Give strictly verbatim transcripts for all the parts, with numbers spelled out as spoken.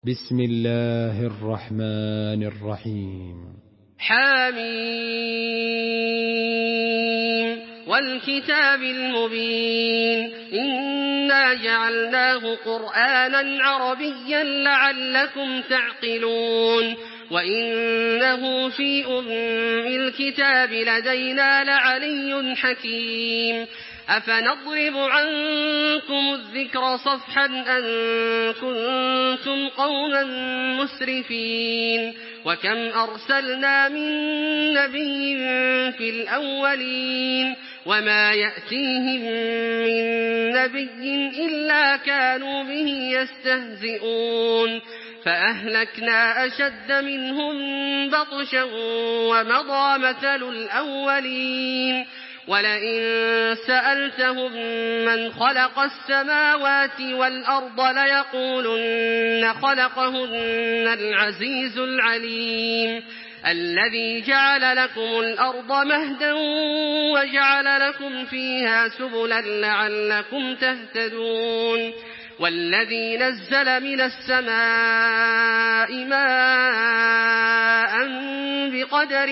بسم الله الرحمن الرحيم. حميم والكتاب المبين إنا جعلناه قرآنا عربيا لعلكم تعقلون وإنه في أم الكتاب لدينا لعلي حكيم أفنضرب عنكم الذكر صفحا أن كنتم قوما مسرفين وكم أرسلنا من نبي في الأولين وما يأتيهم من نبي إلا كانوا به يستهزئون فأهلكنا أشد منهم بطشا ومضى مثل الأولين ولئن سألتهم من خلق السماوات والأرض ليقولن خلقهن العزيز العليم الذي جعل لكم الأرض مهدا وجعل لكم فيها سبلا لعلكم تهتدون والذي نزل من السماء ماء بقدر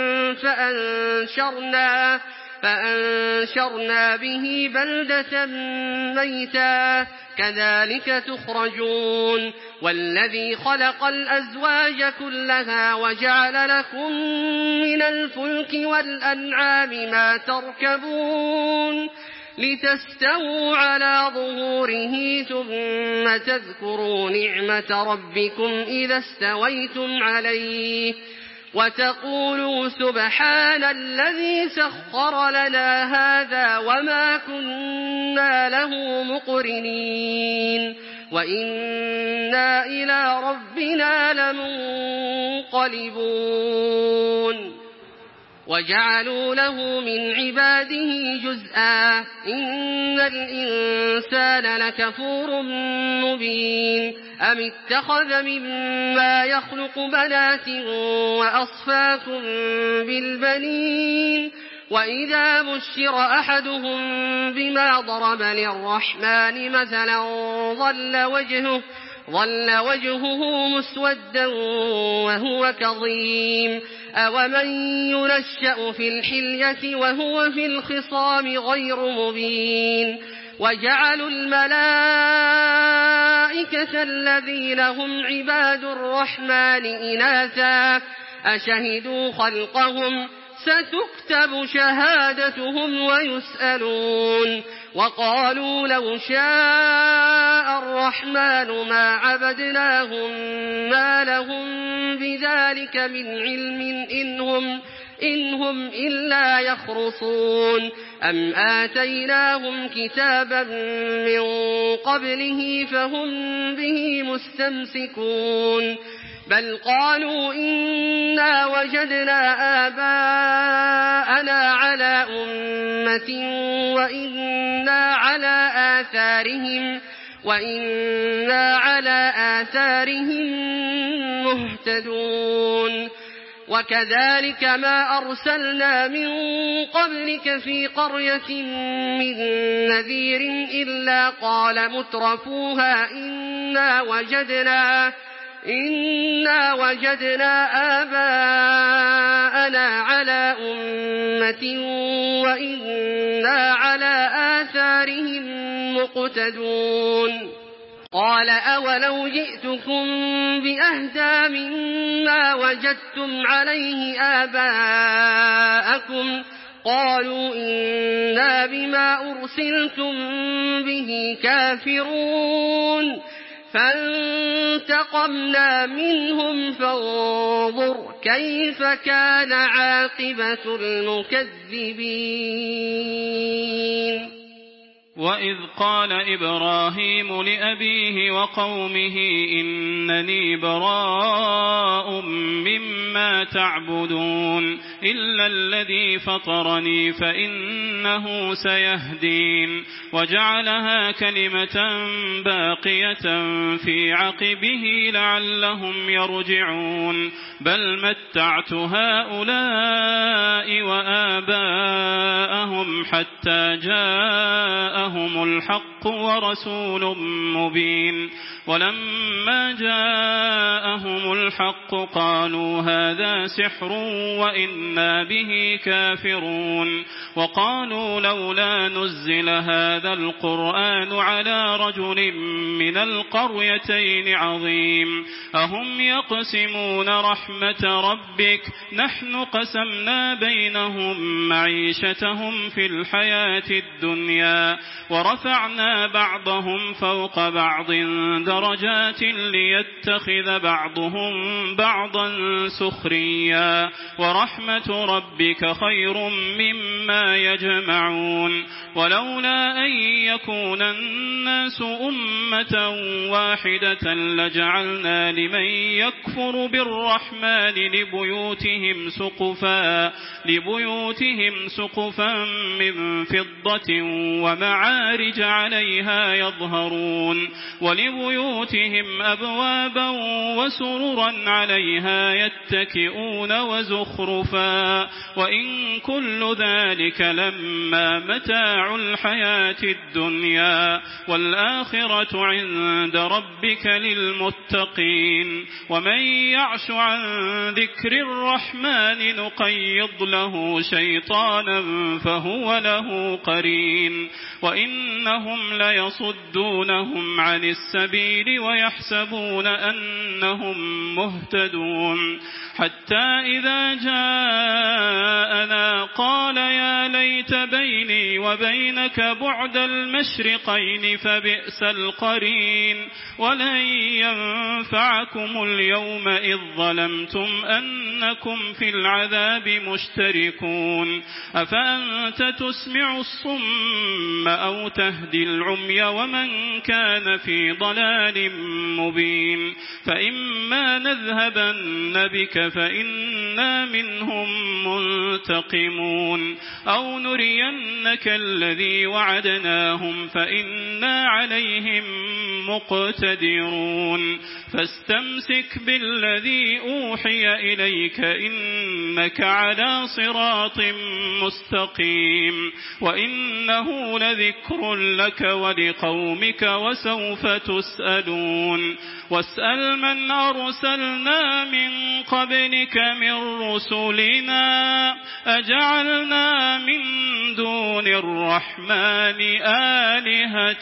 فأنشرنا فأنشرنا به بلدة ميتا كذلك تخرجون والذي خلق الأزواج كلها وجعل لكم من الفلك والأنعام ما تركبون لتستووا على ظهوره ثم تذكروا نعمة ربكم إذا استويتم عليه وتقولوا سبحان الذي سخر لنا هذا وما كنا له مقرنين وإنا إلى ربنا لمنقلبون وجعلوا له من عباده جزءا إن الإنسان لكفور مبين أم اتخذ مما يخلق بنات وأصفاكم بالبنين وإذا بشر أحدهم بما ضرب للرحمن مثلا ظل وجهه ظل وجهه مسودا وهو كظيم أومن ينشأ في الحلية وهو في الخصام غير مبين وجعلوا الملائكة الذين هم عباد الرحمن إناثا أشهدوا خلقهم ستكتب شهادتهم ويسألون وقالوا لو شاء الرحمن ما عبدناهم ما لهم بذلك من علم إنهم, إنهم إلا يخرصون أم آتيناهم كتابا من قبله فهم به مستمسكون بل قالوا إنا وجدنا آباءنا على أمة وإنا على آثارهم وإنا على آثارهم مهتدون وكذلك ما أرسلنا من قبلك في قرية من نذير إلا قال مترفوها إنا وجدنا إنا وجدنا آباءنا على أمة وإنا على آثارهم مقتدون قال أولو جئتكم بأهدى مما وجدتم عليه آباءكم قالوا إنا بما أرسلتم به كافرون فانتقمنا منهم فانظر كيف كان عاقبة المكذبين وإذ قال إبراهيم لأبيه وقومه إنني براء مما تعبدون إلا الذي فطرني فإنه سيهدين وجعلها كلمة باقية في عقبه لعلهم يرجعون بل متعت هؤلاء وآباءهم حتى جاءهم الحق ورسول مبين ولما جاءهم الحق قالوا هذا سحر وإنا به كافرون وقالوا لولا نزل هذا القرآن على رجل من القريتين عظيم أهم يقسمون رحمة ربك نحن قسمنا بينهم معيشتهم في الحياة الدنيا ورفعنا بعضهم فوق بعض درجات ليتخذ بعضهم بعضا سخريا ورحمة ربك خير مما يجمعون ولولا أن يكون الناس أمة واحدة لجعلنا لمن يكفر بالرحمن لبيوتهم سقفا لبيوتهم سقفا من فضة ومعارج عليها يظهرون ولبيوتهم أبوابا وسررا عليها يتكئون وزخرفا وإن كل ذلك لما متاع الحياة الدنيا والآخرة عند ربك للمتقين ومن يعش عن ذكر الرحمن نقيض له شيطانا فهو له قرين وإنهم ليصدونهم عن السبيل ويحسبون أنهم مهتدون حتى إذا جاءنا قال يا ليت بيني وبينك بعد المشرقين فبئس القرين ولن ينفعكم اليوم إذ ظلمتم أنكم في العذاب مشتركون أفأنت تسمع الصم أو تهدي العمي ومن كان في ضلال مبين فإما نذهبن بك فإنا منهم منتقمون أو نرينك الذي وعدناهم فإنا عليهم مقتدرون فاستمسك بالذي أوحي إليك إنك على صراط مستقيم وإنه لذكر لك ولقومك وسوف تسألون واسأل من أرسلنا من قبلك من رسلنا أجعلنا من دون الرحمن آلهة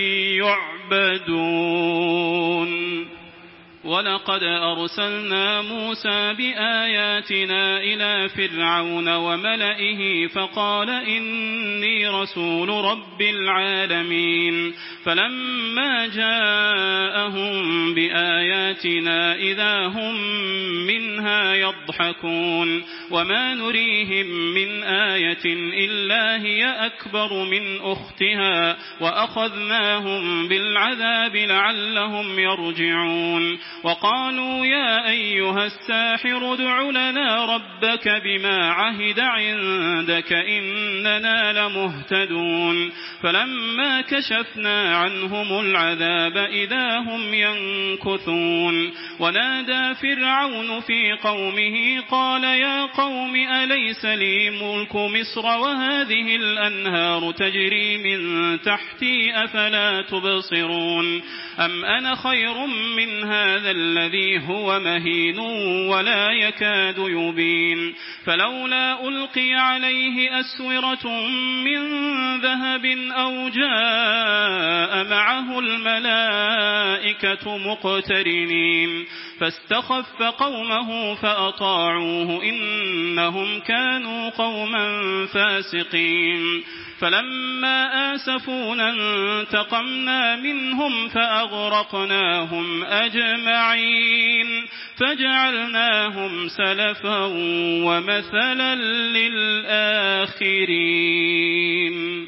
يعبدون ولقد أرسلنا موسى بآياتنا إلى فرعون وملئه فقال إني رسول رب العالمين فلما جاءهم بآياتنا إذا هم منها يضحكون وما نريهم من آية إلا هي أكبر من أختها وأخذناهم بالعذاب لعلهم يرجعون وقالوا يا أيها الساحر ادع لنا ربك بما عهد عندك إننا لمهتدون فلما كشفنا عنهم العذاب إذا هم ينكثون ونادى فرعون في قومه قال يا قوم أليس لي ملك مصر وهذه الأنهار تجري من تحتي أفلا تبصرون أم أنا خير من هذا الذي هو مهين ولا يكاد يبين فلولا ألقي عليه أسورة من ذهب أو جاء معه الملائكة مقترنين فاستخف قومه فأطاعوه إنهم كانوا قوما فاسقين فلما آسفونا انتقمنا منهم فأغرقناهم أجمعين فجعلناهم سلفا ومثلا للآخرين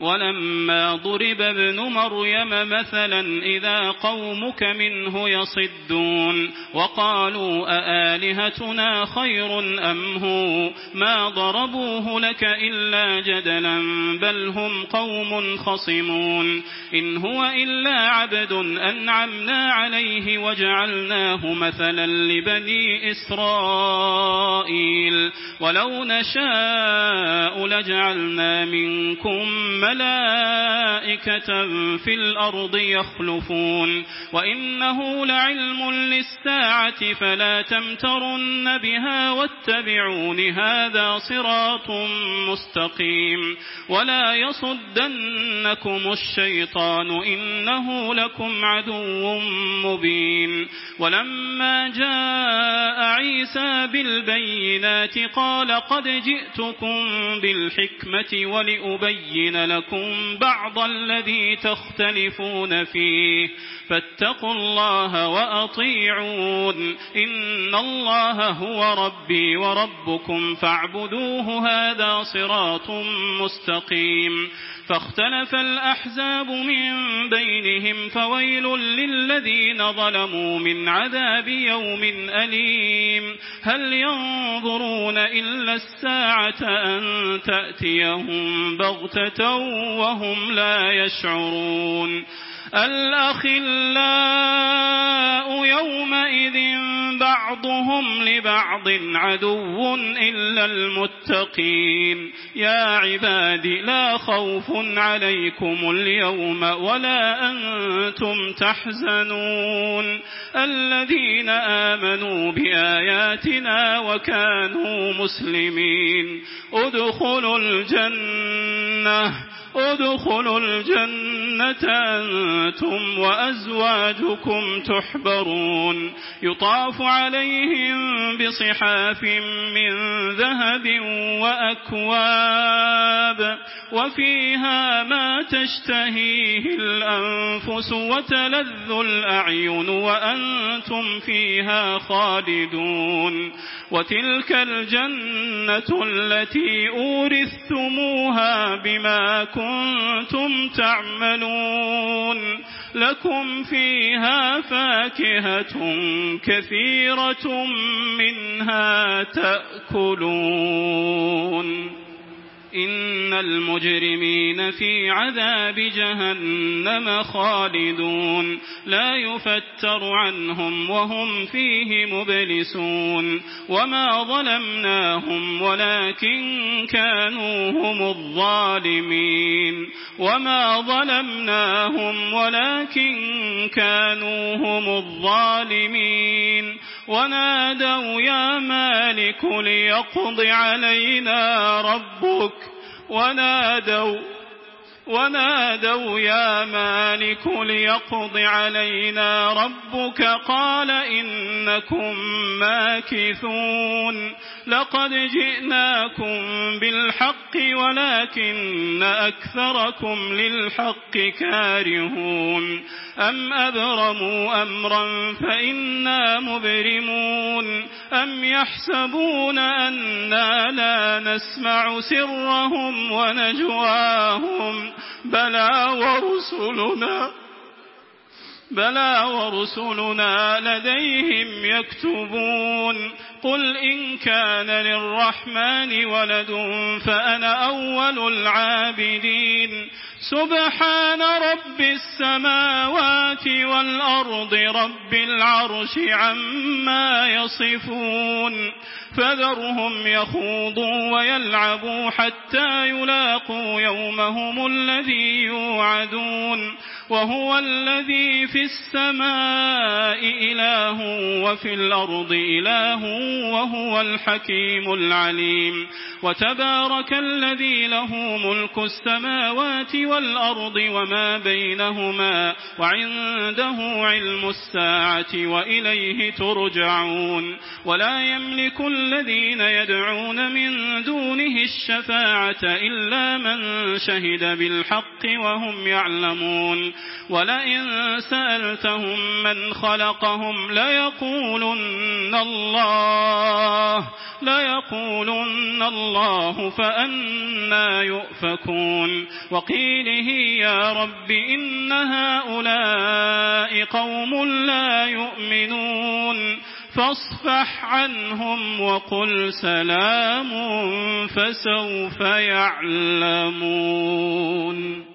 ولما ضرب ابن مريم مثلا إذا قومك منه يصدون وقالوا أآلهتنا خير أم هو ما ضربوه لك إلا جدلا بل هم قوم خصمون إن هو إلا عبد أنعمنا عليه وجعلناه مثلا لبني إسرائيل ولو نشاء لجعلنا منكم ملائكة في الأرض يخلفون وإنه لعلم للساعة فلا تمترن بها واتبعون هذا صراط مستقيم ولا يصدنكم الشيطان إنه لكم عدو مبين ولما جاء عيسى بالبينات قال قد جئتكم بالحكمة ولأبين لكم بعض الذي تختلفون فيه فاتقوا الله وأطيعون إن الله هو ربي وربكم فاعبدوه هذا صراط مستقيم فاختلف الأحزاب من بينهم فويل للذين ظلموا من عذاب يوم أليم هل ينظرون إلا الساعة أن تأتيهم بغتة وهم لا يشعرون الأخلاء يومئذ بعضهم لبعض عدو إلا المتقين يا عباد لا خوف عليكم اليوم ولا أنتم تحزنون الذين آمنوا بآياتنا وكانوا مسلمين ادخلوا الجنة ادخلوا الجنة أنتم وأزواجكم تحبرون يطاف عليهم بصحاف من ذهب وأكواب وفيها ما تشتهيه الأنفس وتلذ الأعين وأنتم فيها خالدون وتلك الجنة التي أورثتموها بما كنتم تعملون لكم فيها فاكهة كثيرة منها تأكلون إن المجرمين في عذاب جهنم خالدون لا يفتر عنهم وهم فيه مبلسون وما ظلمناهم ولكن كانوا هم الظالمين وما ظلمناهم ولكن كانوا هم الظالمين ونادوا يا مالك ليقض علينا ربك ونادوا ونادوا يا مالك ليقض علينا ربك قال إنكم ماكثون لقد جئناكم بالحق ولكن أكثركم للحق كارهون أم أبرموا أمرا فإنا مبرمون أم يحسبون أنا لا نسمع سرهم ونجواهم بلى ورسلنا بلى ورسلنا لديهم يكتبون قل إن كان للرحمن ولد فأنا أول العابدين سبحان رب السماوات والأرض رب العرش عما يصفون فذرهم يخوضوا ويلعبوا حتى يلاقوا يومهم الذي يوعدون وهو الذي في السماء إله وفي الأرض إله وهو الحكيم العليم وتبارك الذي له ملك السماوات والأرض وما بينهما وعنده علم الساعة وإليه ترجعون ولا يملك الذين يدعون من دونه الشفاعة إلا من شهد بالحق وهم يعلمون ولئن سألتهم من خلقهم ليقولن الله ليقولن الله فأنى يؤفكون وقيله يا رب إن هؤلاء قوم لا يؤمنون فاصفح عنهم وقل سلام فسوف يعلمون.